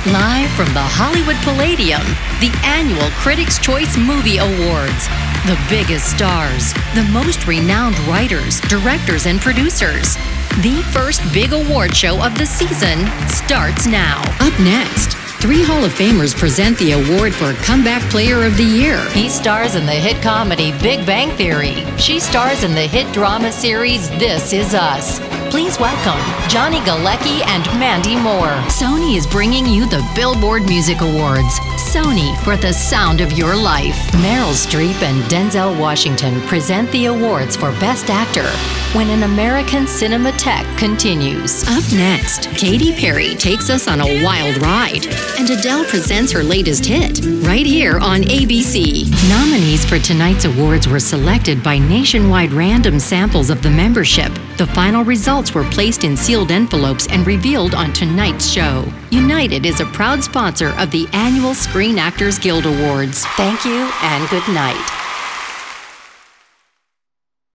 Live from the Hollywood Palladium, the annual Critics' Choice Movie Awards. The biggest stars, the most renowned writers, directors, and producers. The first big award show of the season starts now. Up next, 3 Hall of Famers present the award for Comeback Player of the Year. He stars in the hit comedy Big Bang Theory. She stars in the hit drama series This Is Us. Please welcome Johnny Galecki and Mandy Moore. Sony is bringing you the Billboard Music Awards. Sony for the sound of your life. Meryl Streep and Denzel Washington present the awards for Best Actor when An American Cinematheque continues. Up next, Katy Perry takes us on a wild ride, and Adele presents her latest hit right here on ABC. Nominees for tonight's awards were selected by nationwide random samples of the membership. The final results were placed in sealed envelopes and revealed on tonight's show. United is a proud sponsor of the annual Screen Actors Guild Awards. Thank you and good night.